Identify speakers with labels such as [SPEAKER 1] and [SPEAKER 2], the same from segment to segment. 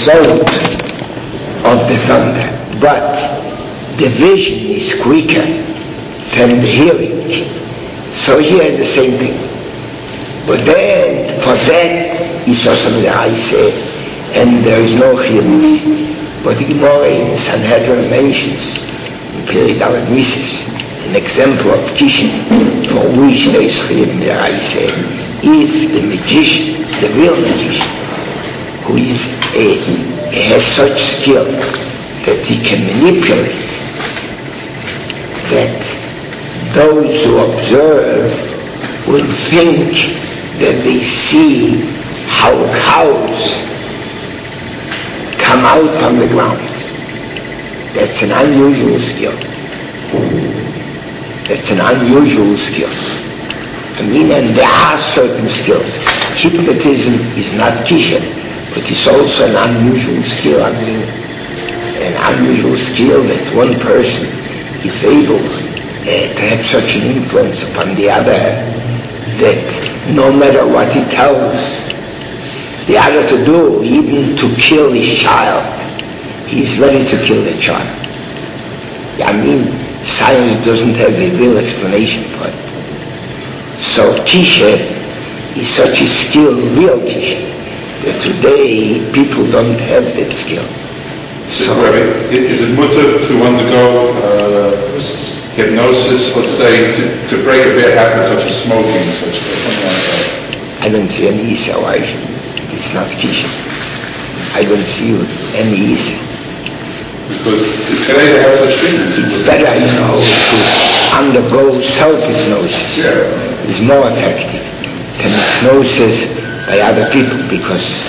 [SPEAKER 1] result of the thunder, but the vision is quicker than the hearing. So here is the same thing. But then, for that, is also the Aise, and there is no chiyuvus. But the Gemara in Sanhedrin mentions, in Perek Dalet Mises, an example of kishin, for which there is chiyuv in the Aise. If the magician, the real magician, who has such skill that he can manipulate, that those who observe will think that they see how cows come out from the ground. That's an unusual skill. That's an unusual skill. And there are certain skills. Hypnotism is not kishen, but it's also an unusual skill. An unusual skill that one person is able to have such an influence upon the other that no matter what he tells the other to do, even to kill his child, he's ready to kill the child. Science doesn't have a real explanation for it. So kishen is such a skill, real kishen, that today people don't have that skill.
[SPEAKER 2] So, is it mutter to undergo hypnosis, let's say, to break a bad habit such as smoking, something like that?
[SPEAKER 1] I don't see any isa. It's not kishen. I don't see any isa.
[SPEAKER 2] Because today they have such things.
[SPEAKER 1] It's better, to undergo self-hypnosis.
[SPEAKER 2] Yeah.
[SPEAKER 1] It's more effective than hypnosis by other people because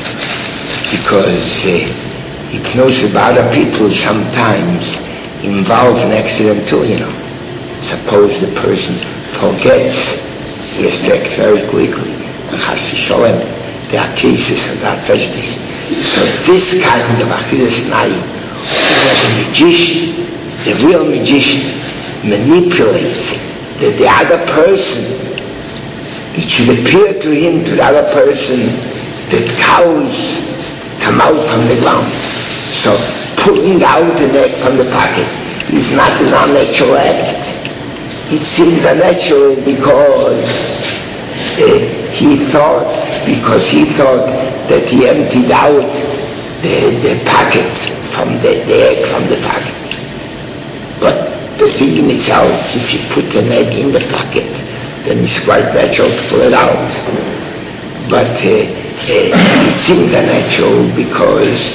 [SPEAKER 1] hypnosis by other people sometimes involve an accident too, Suppose the person forgets, he has to act very quickly. And has to show him there are cases of that prejudice. So this kind of Achilas Nayim, the magician, the real magician, manipulates the other person. It should appear to him, to the other person, that cows come out from the ground. So pulling out an egg from the pocket is not an unnatural act. It seems unnatural because he thought that he emptied out the pocket from the egg from the pocket. But the thing in itself, if you put an egg in the pocket, then it's quite natural to pull it out. But it seems unnatural because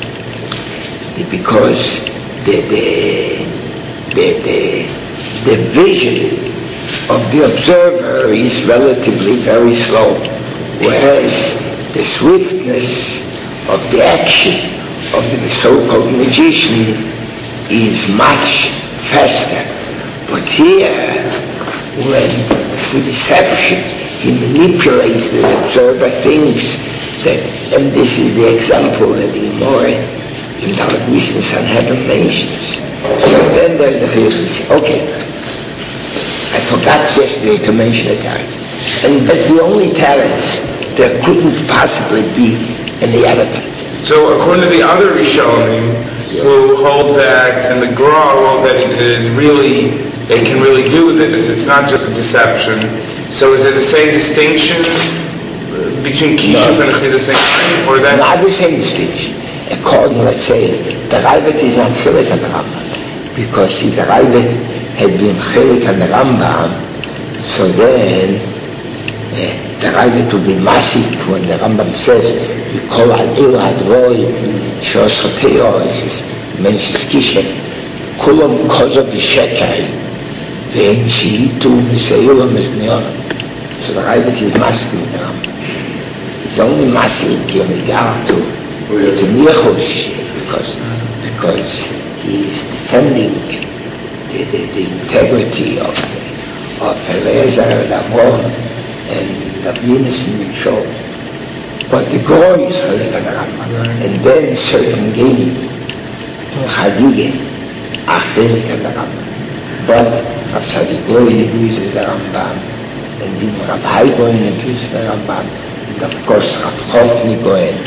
[SPEAKER 1] the vision of the observer is relatively very slow, whereas the swiftness of the action of the so-called magician is much faster. But here, when through deception he manipulates the observer, thinks that, and this is the example that the Gemara in Dalet Mises Sanhedrin mentions. So then there's a chiyuvus. Okay, I forgot yesterday to mention a teretz, and that's the only teretz. There couldn't possibly be any other teretz.
[SPEAKER 3] So according to the other Rishonim, who hold that, and the Gra hold that it can really do this. It's not just a deception. So is it the same distinction between Kishuf and Achilas Nayim, or that?
[SPEAKER 1] Not the same distinction. According, let's say, the Ravid is not Chilik and the Rambam, because if the Ravid had been Chilik and the Rambam, so then the Ravid would be massive when the Rambam says, "You call al il hadroim sheosoteo," he mentions kishen, "Kulam kozo b'shekai ve'en shihitu misayulam esneolam." So the Ravid is massive with the Rambam. It's only massive in regard to the Nichosh, because he is defending the integrity of Eliezer and Amon and the Yunus and Michal. But the Goy is Chilik and the Rambam, and then certain Genim in Chadige are Chilik and the Rambam. But Rav Tzadik Goy uses the Rambam, and Rav Hai Goy uses the Rambam, and of course Rav Chofni Goy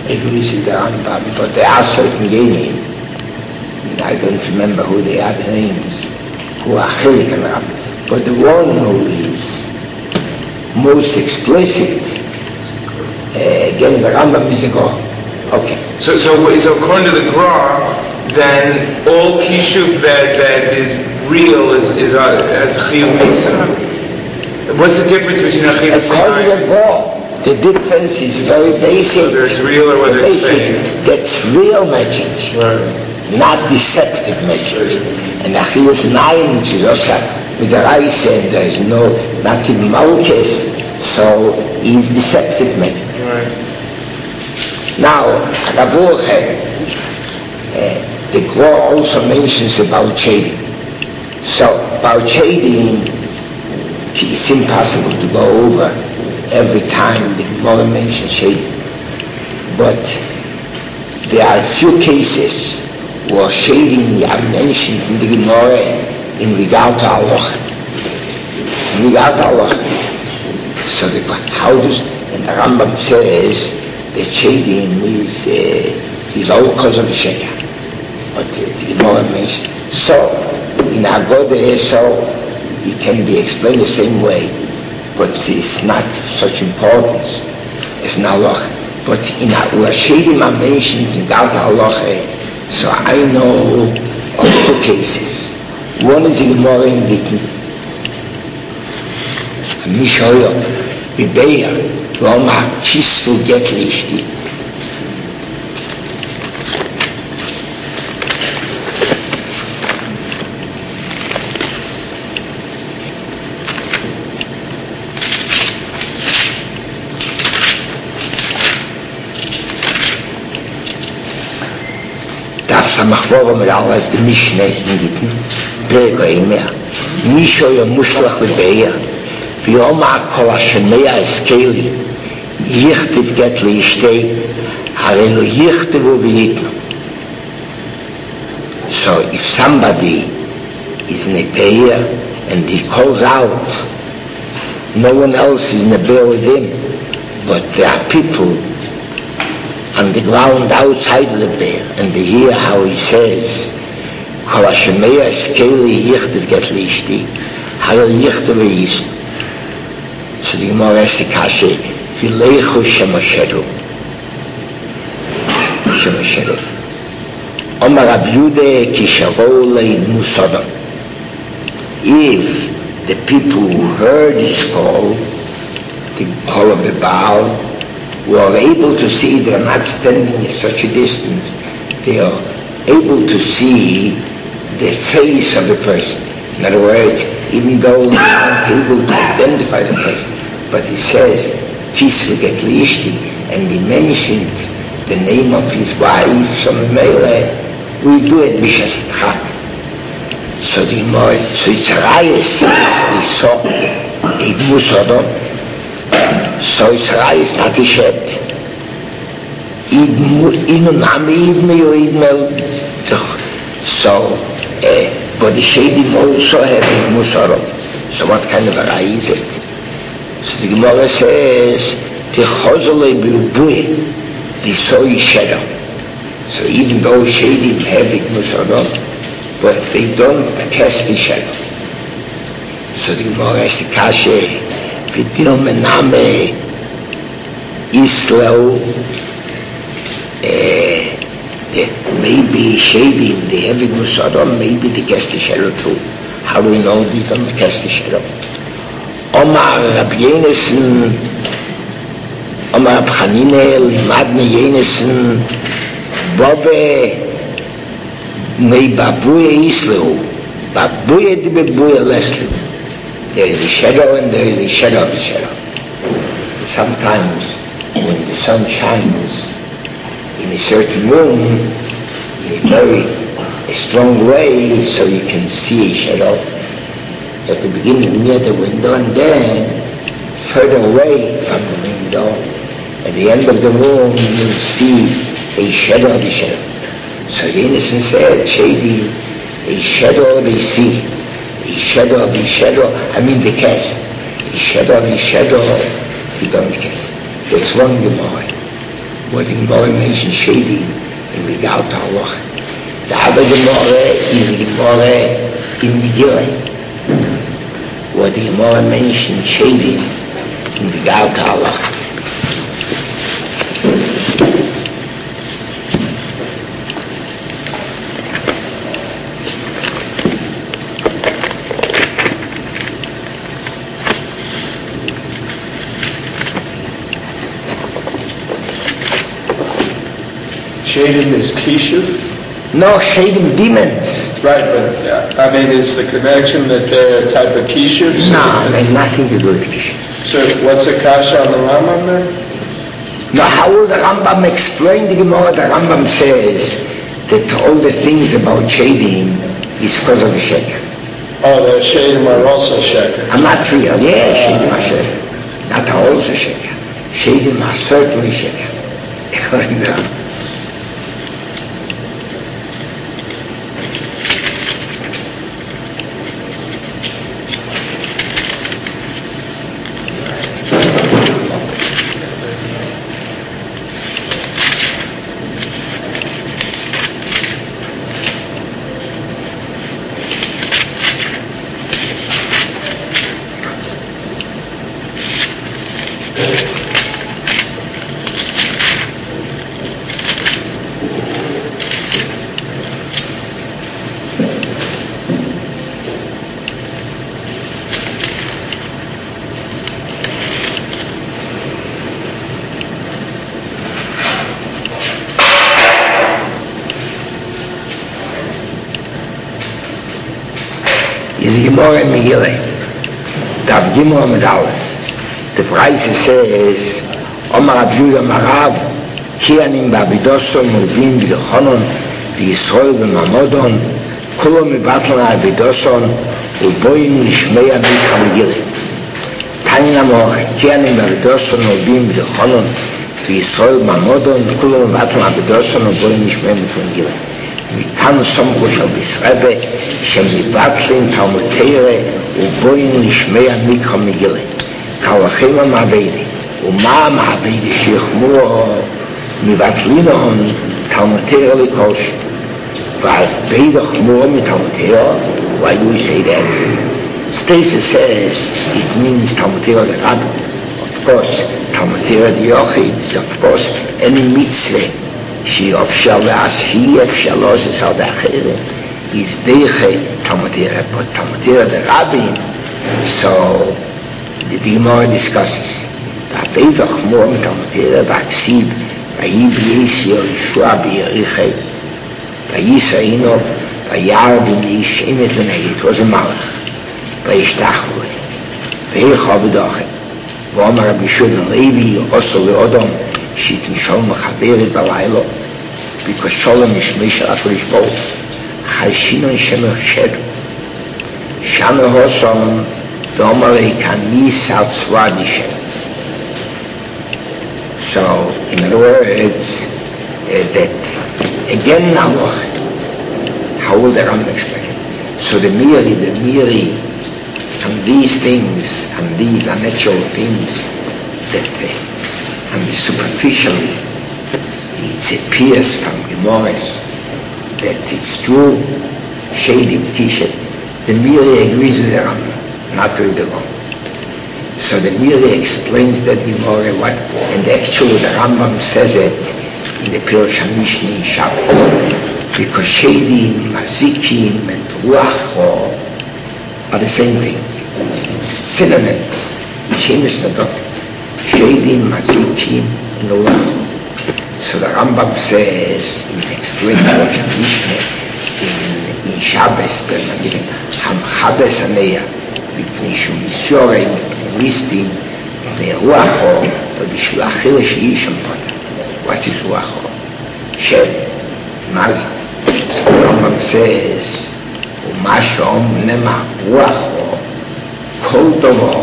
[SPEAKER 1] agrees with the Rambam, but there are certain genim, I don't remember who they are, the names, who are chilik and Rambam. But the one who is most explicit against the Rambam is the Gra. Okay.
[SPEAKER 3] So according to the Gra, then all kishuf that is real is as chiyuv misa. What's the difference between a chiyuv misa?
[SPEAKER 1] According to the Gra, the difference is very basic.
[SPEAKER 3] Whether it's real or whether it's fake.
[SPEAKER 1] That's real message, not deceptive message. And Achilles 9, which is also with the rice, and there is not in Malchus, so is deceptive message. Now, the Gra also mentions about shading. So, about shading, it's impossible to go over every time the Gemara mentions shading. But there are a few cases where shading are mentioned in the Gemara in regard to Allah. In regard to Allah. So how does, and the Rambam says that shading is all because of the shekar. But the Gemara mentions. So, in Agoda, so it can be explained the same way, but it's not such importance as in Allah. But in where shadim are mentioned in Gauta Allah, so I know of two cases. One is the Gemara in Gittin. Mishoyo, Bibeya, Roma, Chisfu, Getlishti. המחבור אומר את המשנה נגיתן ברגעים מישהו ימושלח לביה ויאמר כל השמע אסקלי יכתב גט לאשתי הרי לא יכתבו וייתנו. So if somebody is in a bear and he calls out, no one else is in a bear with him, but there are people on the ground outside of the bear, and they hear how he says, Kol ha-shemea eskeli yichtiv get liishti, harel yichtiv v'yisn. So the Gemara asks the kasha, Vileichu shemosheru. Shemosheru. Omar Rav Yude ki shavo leidmu Sodom. If the people who heard his call, the call of the Baal, were able to see, they are not standing at such a distance, they are able to see the face of the person. In other words, even though they aren't able to identify the person, but he says, Tisvu get liishti, and he mentioned the name of his wife, so Mele, we do it b'shas Yitzchak. So the Gemara, so Yitzchak says, they saw Idmu Sodom, so Israel is not ishet. So, but the Shadim also have Idmu Sodom. So what kind of a rai is it? So the Gemara says, the Chozolei B'Rubuye, the Soy Shadow. So even though Shadim have Idmu Sodom, but they don't cast the shadow. So the Gemara asks the Kasha, Vidil mename Islau, maybe Shadim, they have Idmu Sodom, maybe they cast the shadow too. How do we know they don't cast the shadow? Omar Rab Yenesen, Omar Rab Chanine, Limadni Yenesen, Bobe, Mei Babuye Islau, Babuye di Babuye Leslie. There is a shadow and there is a shadow of a shadow. Sometimes when the sun shines in a certain room in a very strong way, so you can see a shadow at the beginning near the window, and then further away from the window at the end of the room you'll see a shadow of a shadow. So Yenison said, Shady, a shadow they see. A shadow of a shadow, I mean they cast. A shadow of a shadow, you don't cast. That's one Gemara. what the Gemara mentioned shady in regard to Allah. The other Gemara is the Gemara in Megillah, what the Gemara mentioned shady in regard to Allah.
[SPEAKER 4] Shadim is Kishuf?
[SPEAKER 1] No, Shadim demons.
[SPEAKER 4] Right, but is the connection that they're a type of Kishuf?
[SPEAKER 1] No, there's nothing to do with Kishuf.
[SPEAKER 4] So what's the kasha on the Rambam then?
[SPEAKER 1] No, how will the Rambam explain the Gemara? The Rambam says that all the things about Shadim is because of the Sheker.
[SPEAKER 4] Oh, the Shadim are also Sheker.
[SPEAKER 1] I'm not real. Yeah, Shadim are Sheker. Not also Sheker. Shadim are certainly Sheker. According to the Rambam. Is the Gemara in Megillah. Dav Gimel Amud Aleph. The price says, Omar Rav Yehuda Marav, Kianim Ba'avidoson, Movim B'Lechonon, V'Yisrael B'Mamodon, Kulo Mibatlan Avidoson, Uboim Nishmeya Mikha Megillah. Tani Namoch, Kianim Ba'avidoson, Movim B'Lechonon, V'Yisrael B'Mamodon, Kulo Mibatlan Avidoson, Uboim Nishmeya Mikha Megillah. מכאן סמכו של ביסרבה שמבטלים תלמוד תורה ובואים לשמע מקרא מגילה כהלכים המעבדי ומה המעבדי שיחמרו מבטלים הון תלמוד תורה לכלשהו והעבדי חמור מתלמוד תורה. Why do we say that? Stacy says it means תלמוד תורה לרבי. Of course תלמוד תורה ליחיד is of course any mitzvah שהיא אפשר לעשי, אפשר לעשות על האחרת, is דרך תלמוד תורה, but תלמוד תורה לרבים, so the Gemara discusses, והרבה וחמור מתלמוד תורה, והכסיב, ויהי בייס יהושע ביריחי, וייסעינו, וירא וניש אמת לנגד, was a מלך, וישתח לו, ואיך עבד אחר, ואומר רבי שמעון לוי, עשו לאדם, שיתמשול מחברת בלילה, because Shalom is Meshach HaKadosh Baruch Chayshino Shemach Shedu Shana Hosom Domarei Kanis Al-Tzvadishem. So, in other words, that again now, how will the Rambam explain it? So the Miri, and these things, and these unnatural things, that, and superficially, it appears from Gemaras that it's true, Shadim, Kishet, the Miri agrees with the Rambam, not with the Rambam. So the Miri explains that Gemara, and actually the Rambam says it in the Pirush HaMishna in Shabbos, because Shadim, Mazikim, and Ruach are the same thing. It's synonyms. Shemis Nadof. Shadim, Mazikim, and Ruach. So the Rambam says in explaining Rosh Hashanah in Shabbos, Ham Chabes Aneya, מפני שהוא מסורי, מפני ליסטים, מפני רוחו, ובשביל האחר שהיא שם פוטה. What is רוחו? שד, מה זה? So the Rambam says, ומה שאומנמה רוחו, כל דבר,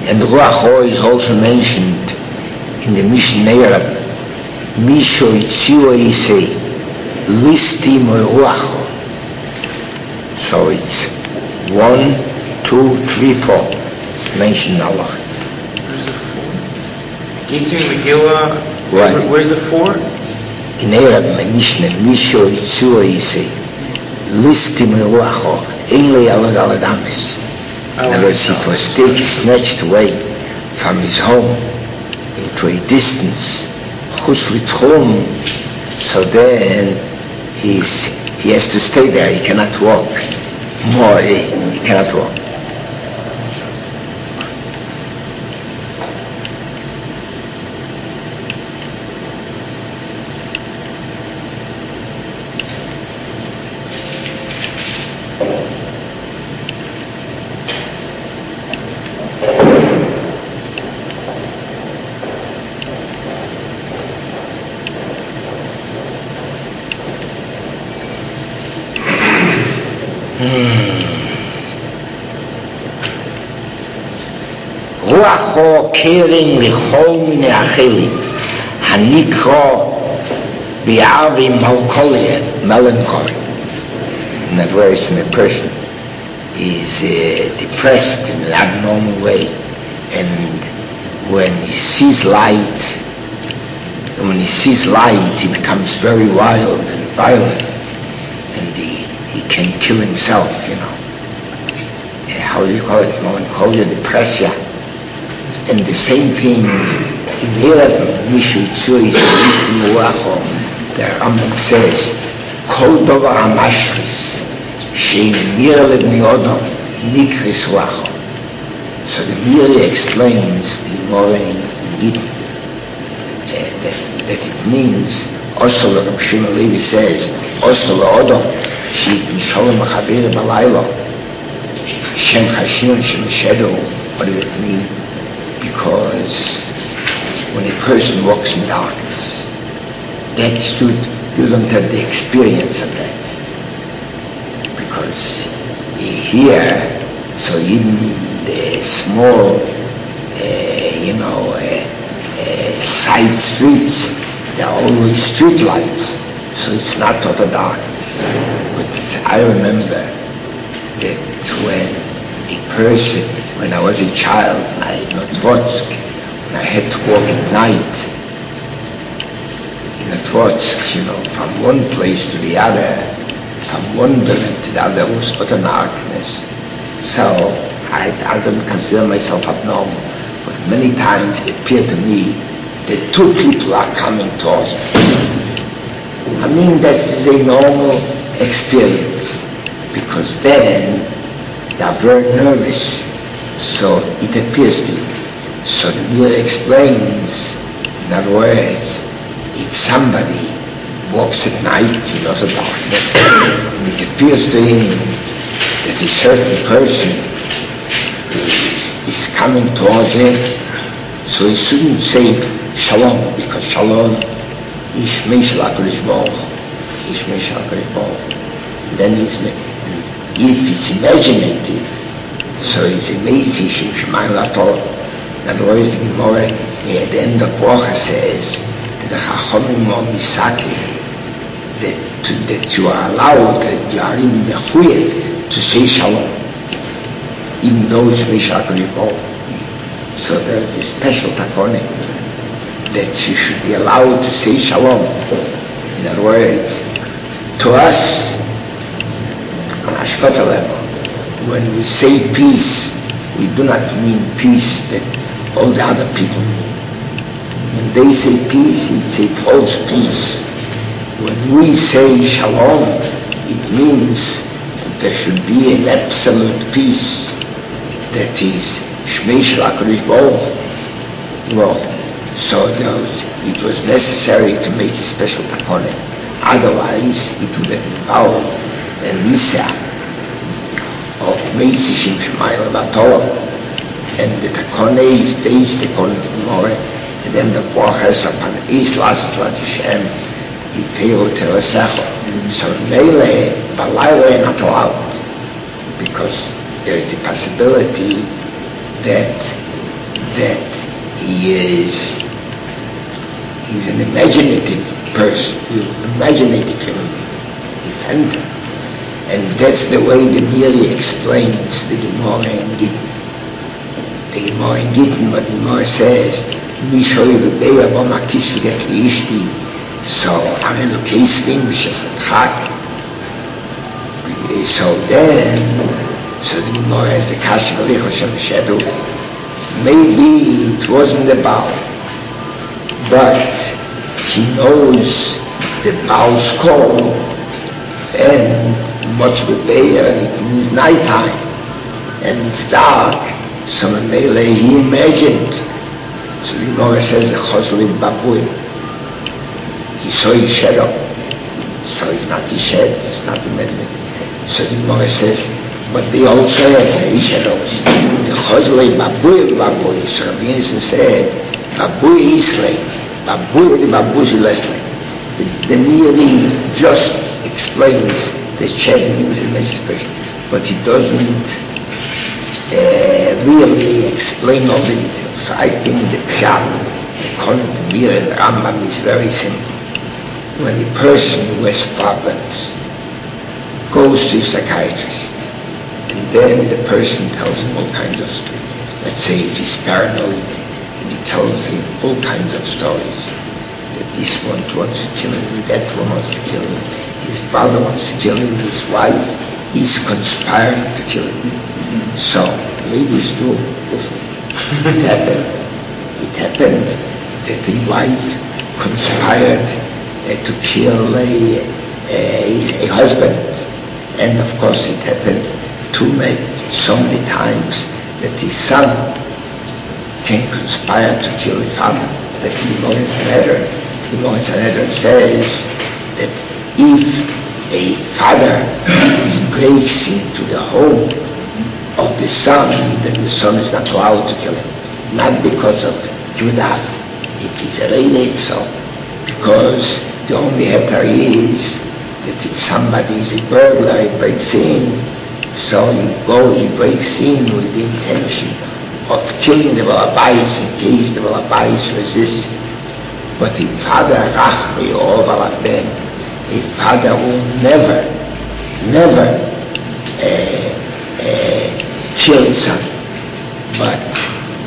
[SPEAKER 1] And Ruach Ho is also mentioned in the Mishnah, Misho Itzio Isei, Listi Moi Ruach Ho. So it's 1, 2, 3, 4, mentioned Allah.
[SPEAKER 3] Gita Megillah,
[SPEAKER 1] Right.
[SPEAKER 3] Where's the 4?
[SPEAKER 1] In Arab, Mishnah, Misho Itzio Isei, Listi Moi Ruach Ho, Einle Alad Aladamis. In other words, he was snatched away from his home into a distance, Chus L'Tchum, so then he has to stay there, he cannot walk more, he cannot walk. רוח הו קרן לכל מיני אכילים, הנקרא בערבי מלכוליה, melancholy. In other words, when a person is depressed in an abnormal way, and when he sees light, he becomes very wild and violent, and he can kill himself, you know. How do you call it? Melancholia, depression. And the same thing in Arab, Mishu Tzui, the Rambam says, Kol Dovar HaMashris, Shein Mir Lebni Odom, Nikris Ruacho. So the Miri explains the Gemara in Gittin, that it means, also Rav Shimon Levi says, also Odom, Shein Shalom HaChavir Balaylo, Shem Chashin, Shem Shedo. What does it mean? Because when a person walks in darkness, you don't have the experience of that. Because here, so even in the small, side streets, there are always street lights, so it's not total darkness. But I remember that when I was a child, and I had Notvotsk, and I had to walk at night in Notvotsk, from one place to the other, from one building to the other, was utter darkness. So I don't consider myself abnormal, but many times it appeared to me that two people are coming towards me. I mean, this is a normal experience, because then they are very nervous, so it appears to you. So the Mir explains, in other words, if somebody walks at night in utter darkness, and it appears to him that a certain person is coming towards him, so he shouldn't say Shalom, because Shalom is Shmei Shel HaKadosh Baruch Hu, is Shmei Shel HaKadosh Baruch Hu. Then if it's imaginative, so it's a Meisi Shem Shemayim Latorah. In other words, the Gemara at the end of Bracha says that the Chachamim are misaki, that you are allowed, that you are in mechuyev to say Shalom, even though it's Meshach. So there is a special takone that you should be allowed to say Shalom. In other words, to us, on Ashkota level, when we say peace, we do not mean peace that all the other people mean. When they say peace, it's a false peace. When we say Shalom, it means that there should be an absolute peace that is Shmei Shel HaKadosh Baruch Hu. So it was necessary to make a special takone. Otherwise, it would have involved a misa of Meisi Shem Shemayim Latorah, and the takone is based upon the Gemara, and then the bracha is upon Eis Lasses Hashem Ifeiru Terasecho. So Mele Balayla not allowed, because there is a possibility that that he's an imaginative person, imaginative human being, defender. And that's the way the Miri explains the Gemara in Gittin. The Gemara in Gittin, what the Gemara says, so I'm in the case thing, which is a track. So then, so the Gemara has the Kasha Baruch Hashem Shadow. Maybe it wasn't the Baal, but he knows the Baal's call, and much better, and it means nighttime, and it's dark, so Mele he imagined. So the Gemara says the Chosli Babui. He saw his shadow. So it's not his shed, it's not the magnet. So the Gemara says, but they also have shadows. The Chosli Babui. So Rabbi Yonatan said, Babui is like, Babui is Leslie. The Miri just explains the shed means emancipation, but he doesn't really explain all the details. So I think the Pshat, according to Miri and Rambam, is very simple. When a person who has problems goes to a psychiatrist, and then the person tells him all kinds of stories. Let's say if he's paranoid, and he tells him all kinds of stories. That this one wants to kill him, that one wants to kill him, his brother wants to kill him, his wife is conspiring to kill him. So, maybe it's true. It happened that the wife conspired to kill a husband. And of course it happened so many times that his son can conspire to kill the father. That's the Gemara Sanhedrin. The Gemara Sanhedrin says that if a father breaks into the home of the son, then the son is not allowed to kill him. Not because of Judaf, if he's a lady, so because the only heter is that if somebody is a burglar, he breaks in, so he breaks in with the intention of killing the Balabais in case the Balabais resists. But a father, Rachmi or Valaben, a father will never kill his son. But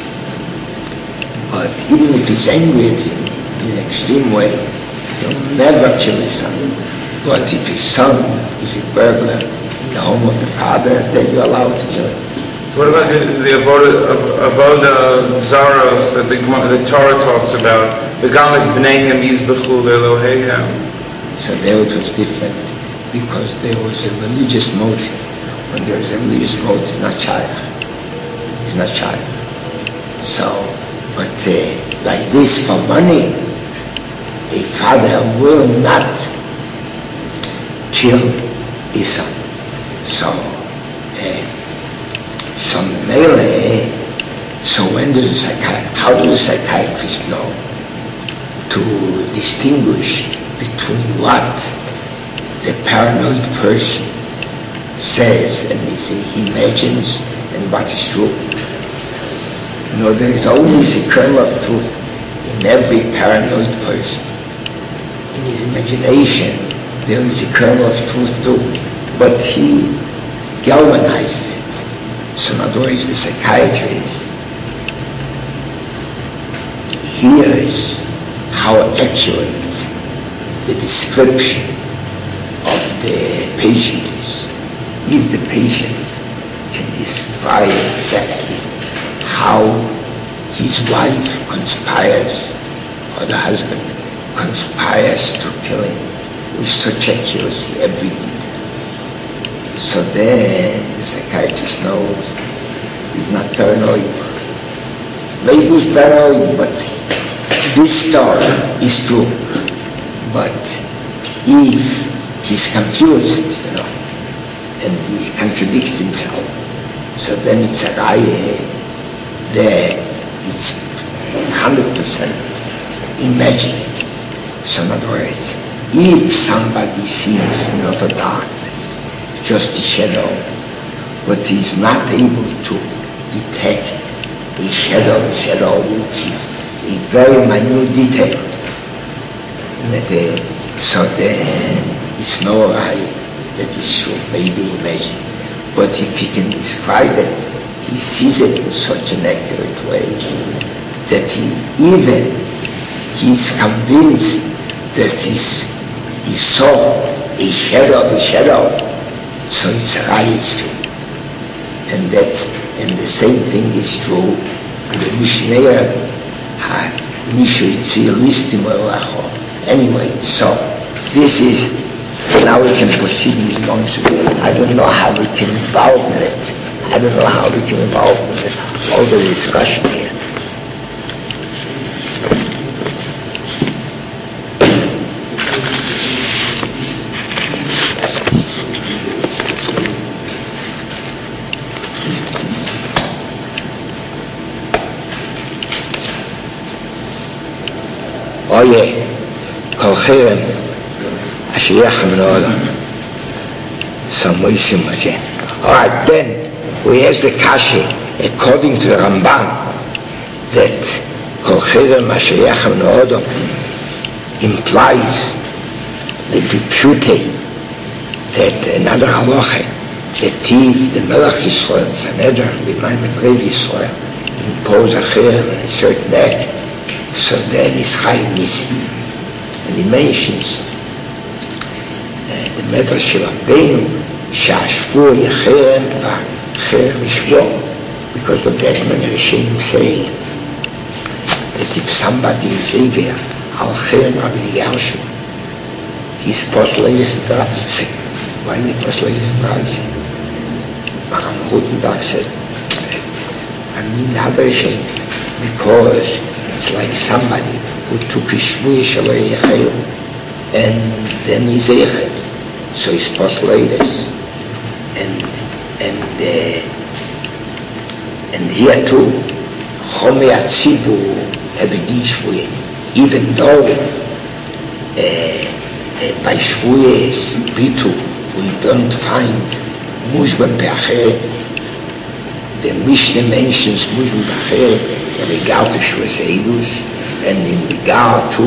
[SPEAKER 1] even if he's angry at him in an extreme way, he'll never kill his son. But if his son is a burglar in the home of the father, then you're allowed to kill him.
[SPEAKER 3] What about the avoda zaros that the Torah talks about? The gamas b'neihem yizbechu le'eloheihem.
[SPEAKER 1] So there it was different because there was a religious motive. When there is a religious motive, it's not child. It's not child. So, but like this for money, a father will not kill his son. So when does how does a psychiatrist know to distinguish between what the paranoid person says and he imagines and what is true? There is always a kernel of truth in every paranoid person. In his imagination, there is a kernel of truth too, but he galvanizes it. So in other words, the psychiatrist hears how accurate the description of the patient is. If the patient can describe exactly how his wife conspires, or the husband conspires to kill him with such accuracy every detail, so then the psychiatrist knows he's not paranoid. Maybe he's paranoid, but this story is true. But if he's confused, and he contradicts himself, so then it's a raya that it's 100% imaginative. So in other words, if somebody sees not a darkness, just a shadow, but is not able to detect a shadow which is a very minute detail. So it's no lie that is true, maybe imagine. But if he can describe it, he sees it in such an accurate way that he's convinced that he saw a shadow of a shadow, so it's true. And the same thing is true in the Mishnah. Anyway, so this is, now we can proceed in months. I don't know how we can involve in it. All the discussion here. Kol Cherem Asher Yacham No'olam. Alright, then we ask the Kashi, according to the Ramban, that Kol Cherem Asher Yacham No'olam implies the Pipshute, that another halacha, that the Melech Yisrael, Sanhedrin, the Maimet Rev Yisrael, impose a cherem in a certain act, so then is Chaim Nisim. And he mentions the Medrash of Rabbeinu, Shashvu Yecherem V'Cherem Yishvo, because of that many Rishonim say that if somebody is Eber, Al Cherem Rabbi Yarshu, he's supposed to lay his price. Why is he supposed to lay his price? Maram Rutenbach said, other Rishonim, because it's like somebody who took his shvuah shalei yechel and then he's eched, so he's supposed to lay this. And here too, chomei hatzibur have a shvuah, even though by shvuahs bitu we don't find mushbam be'acheret. The Mishnah mentions mushbam be'acheret in regard to shvuahs eidus, and in regard to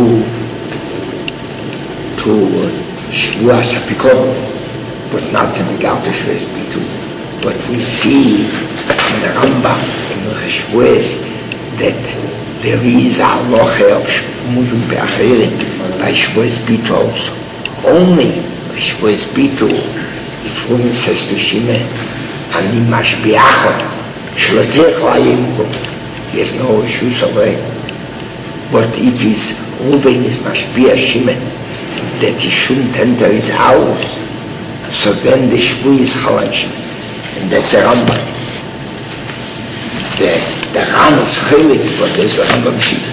[SPEAKER 1] Shvuah Sapikon, but not in regard to Shvuah Bitu. But we see in the Rambam, in the Shvuahs, that there is a halacha of Muzum Be'acherim by Shvuah Bitu also. Only by Shvuah Bitu, if Reuven says to Shimon, Ani Mashbiachon, Shlotech La'yimkum, he has no issues away. But if Reuven is mashbiach Shimon, that he shouldn't enter his house, so then the shvuah is chalach, and that's the Rambam. The Ram is chelik, but there's the Rambam shita.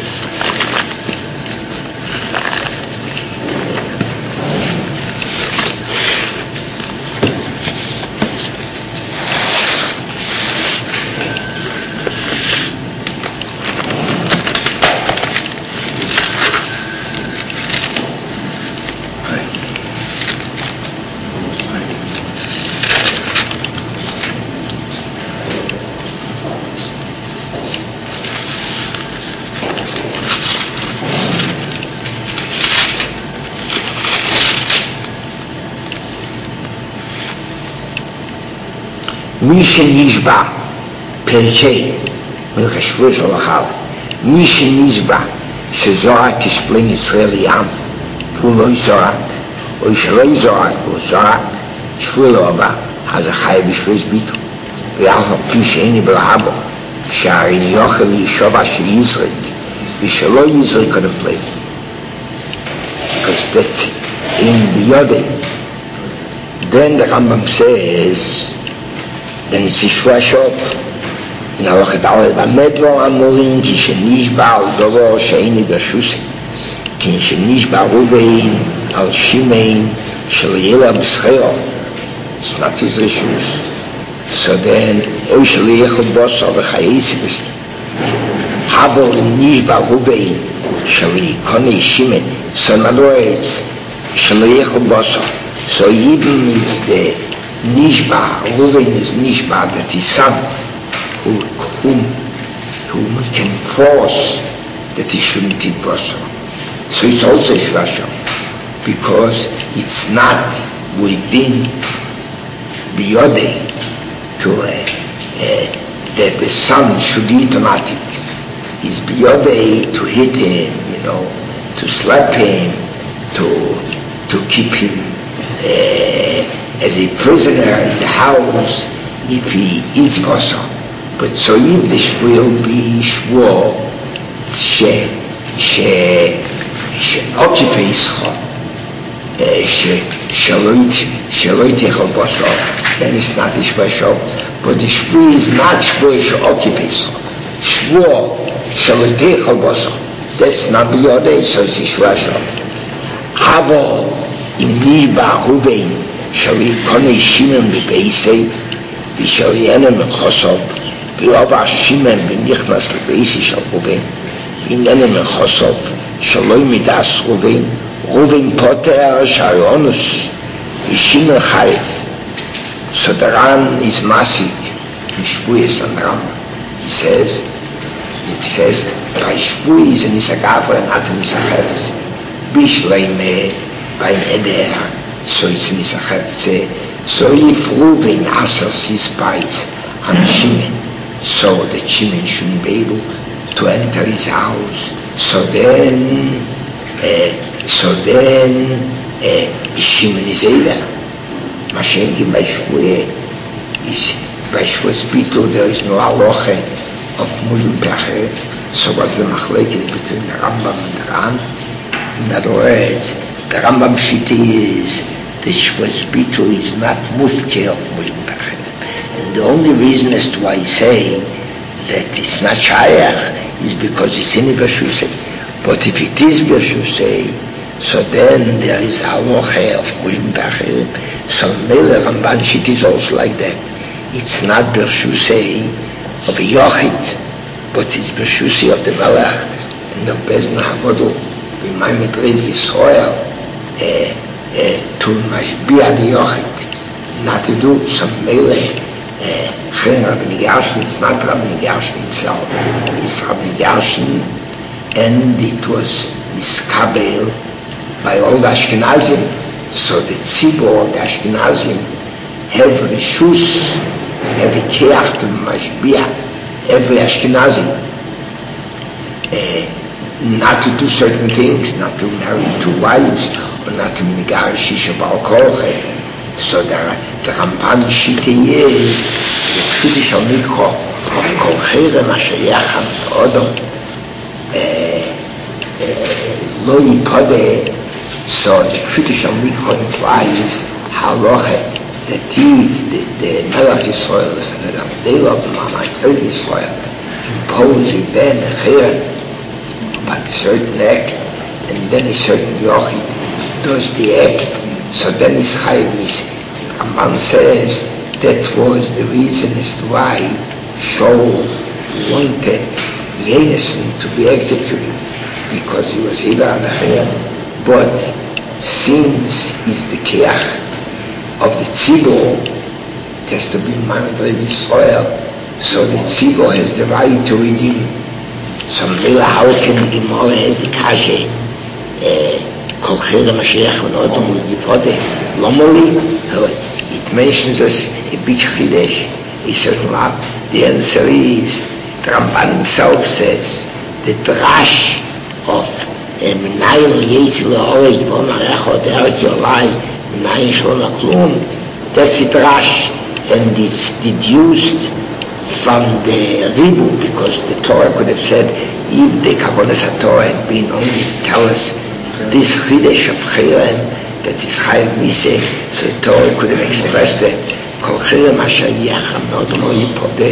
[SPEAKER 1] מי שנשבע, פרקי, מלכשבוע של החל, מי שנשבע שזורק תשפלין ישראל ים, והוא לא יזורק, או שלא יזורק, והוא זורק, שבוע לא עבר, אז החי בשבוע ביטו, ואף על פי שאיני בלהבו, שהרי יוכל לישוב אשר יזרק, ושלא יזרק קודם פלג. Because that's in Biyode. Then the Rambam says, then it's Yishua Shop. In Halachat Aleph Bamedro Amorim, ki shenishba al dovo sheini b'shusim, ki shenishba Ruvein al Shimein shel Yela b'scheo. It's not his issues. So then, oy shel Yechel Boso v'chayis b'sn. Havol im nishba Ruvein shel Yikonei Shimein. So in other words, shel Yechel Boso. So even if the Nishba, Reuven is Nishba, that his son, whom whom we can force that he shouldn't eat basar. So it's also shvasha, because it's not within biyodei to that the son should eat or not eat. It's biyodei to hit him, to slap him, to keep him as a prisoner in the house if he eats basar. But so if the shvuah will be shvuah occupiescha שלא תאכל בשר, then it's not a shvuah. But the shvuah is not shvuah occupiescha. Shvuah שלא תאכל בשר, that's not biyodei, so it's a shvuah. אבל אם נשבע ראובן שלא יקונה שמעון בביתו ושלא ייהנה מחוסו, ויבוא שמעון ונכנס לביתו של ראובן ייהנה מחוסו שלא ימידס ראובן פוטר שהאונוס ושמעון חייב. So the Ran is masik in Shvuas and Rambam. It says by Shvuas in Isagavra and not in Isachefes. Bishleime by an Eder, so it's in Isachefes. So if Reuven asks his spies on Shimon, so that Shimon shouldn't be able to enter his house, so then Shimon is Eder. Mashenki by Shvuas Bitul there is no halacha of Muslim Pecher. So what's the machlekes between the Rambam and the Ran? In other words, the Rambam Shita is the Shvuas Bitul is not mufke of Muslim Pecher. And the only reason as to why I say that it's not shayach is because it's in Bershusei. But if it is Bershusei, so then there is halacha of Muslim Pecher. So Mele Ramban Shita is also like that. It's not Bershusei of a Yochid, but it's Bershusei of the Melech and the Bezna HaGodol. We might make Yisrael to Mashbiah the Yochid, not to do some Mele. Rabbi Nigarshin, it's not Rabbi Nigarshin himself, it's Rabbi Nigarshin, and it was miskabel by all the Ashkenazim. So the Tzibor of the Ashkenazim have reshus, have a keach to Mashbiah, every Ashkenazi, not to do certain things, not to marry two wives, or not to negarish Shisha Baal Korche. So the Ramban Shita is the Pshuti Shal Mikro of Kol Cherem Asher Yacham Odom Lo Yipodeh. So the Pshuti Shal Mikro implies halacha that the Melech Yisrael and the Amdela of the Mahamad Yisrael impose a ben, a cherem, by a certain act, and then a certain yochid does the act, so then it's chayiv misi. Rambam says that was the reason as to why Shaul wanted Yonasan to be executed, because he was either on the cherem, but since he's the keach of the Tzibor, it has to be Mahamad Yisrael, so the Tzibor has the right to redeem. So Mela, how can the Gemara has the Kashe Kol Cherem Asher Yacham Odom Lo Yipodeh Lomoli? It mentions us a big chidesh. He says, the answer is, the Ramban himself says, the drash of Minayel Yetzi Le'orei V'omar Echad Eret Yolai Minayel Shalom HaKlum, that's the drash, and it's deduced from the Ribu, because the Torah could have said, if the Kavonas HaTorah had been only tell us this Chidesh of Cherem, that is Chayav Miseh, so the Torah could have expressed that Kol Cherem Asher Yacham Odom Lo Yipodeh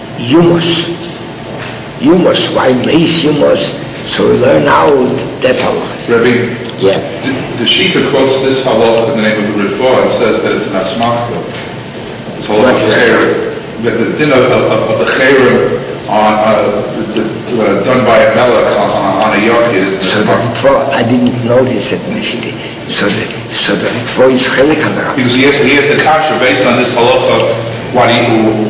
[SPEAKER 1] Yumos. Why Meis Yumos? So we learn out that halacha.
[SPEAKER 2] Rabbi,
[SPEAKER 1] yeah.
[SPEAKER 2] The Shita quotes this halacha in the name of the Ritva and says that it's an asmachta. It's halacha of Cherem. The din of the cherem done by a melech on a yochid is
[SPEAKER 1] so the Ritva, I didn't notice it initially. So the Ritva is chelik on the Rambam.
[SPEAKER 2] Because he has the kasha based on this halacha. Why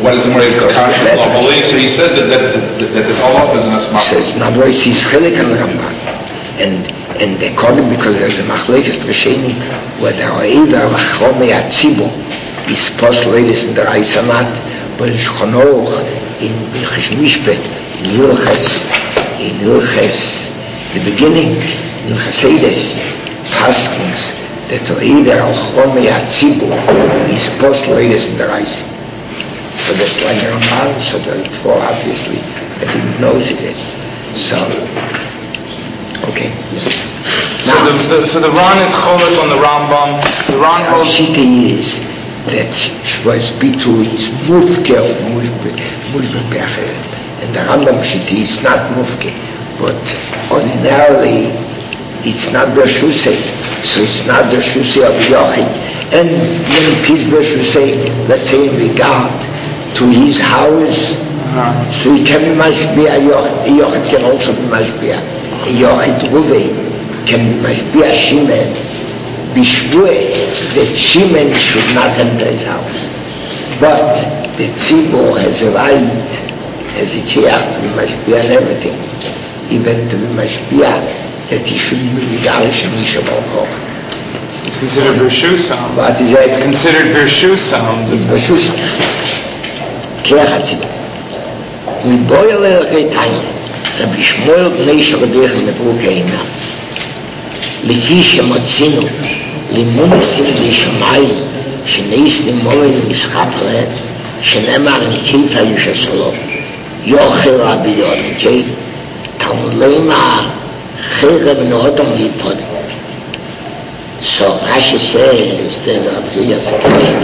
[SPEAKER 2] Why doesn't he raise the kasha globally? So he says that the halacha is an asmach.
[SPEAKER 1] So it's not right, he's chilik and Ramban. And according, because there's a machlekes Rishonim, whether Oida Lachome Atzibo is postulated in the Reisanat, but in Shchonoch, in Birchish Mishpet, in Hilches, the beginning, in Chasedes, Paskins, that Oida Lachome Atzibo is postulated in the Reis. So that's like Ramban, so therefore obviously that he knows it. So, okay. Now,
[SPEAKER 3] so the Ran is cholek on the Rambam. The Ran holds.
[SPEAKER 1] Shita is that Shvaz Bitul is mufke or mushbe becher, and the Rambam Shita is not mufke, but ordinarily it's not Bershusei, so it's not Bershusei of Yochid. And when it is Bershusei, let's say in regard to his house, so he can be mashbiah. Yochid can also be mashbiah. Yochid Ruvei can be mashbiah Shimon bishvue that Shimon should not enter his house, but the tzibur has a right, has a kiach to be mashbiah and everything, even to be mashbiah that he shouldn't be megalish and Yisha Malkoch.
[SPEAKER 3] It's considered Bershusam.
[SPEAKER 1] What is that?
[SPEAKER 3] It's considered Bershusam.
[SPEAKER 1] It's Bershusam. Kiach HaTzibur. Miboyel Erechaytanya, Rabbi Shmuel Bnei Shradech Nebruk Eina, Liki Shemotzinu, Limunisim Lishamai, Sheneis Nimorin Mischap Led, Shenemar Nikilta Yushasolo, Yochel Rabbi Yonikei, Talmud Leima, Chereb Noodom Yipod. So Rashi says, there's a Rabbi Yosef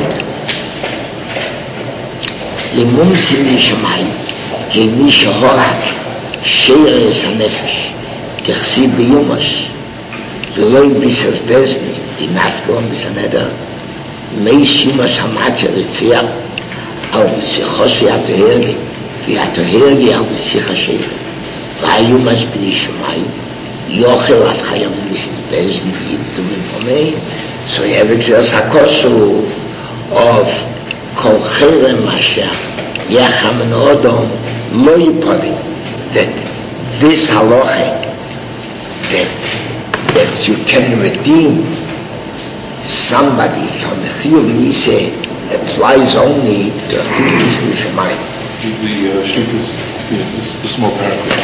[SPEAKER 1] Limunisim Lishamai, כמי שהורק שרס הנפש, ככסיב ביומוס, ולא ביסס בזני, דינפתום בסנדר, מי שימוס המטר רציח, על בשיחוסי התוהרגי, והתוהרגי על בשיח השבר, והיומוס בני שמי, יוכל עד חיים ביסס בזני, ויבדומים פומי, so you have exercise hakosu of kol cherem masha, yacham and odom, lo yipodi, that this halacha, that you can redeem somebody from a chiyuv miseh applies only to a chiyuv miseh.
[SPEAKER 2] The sheet is the small paragraph.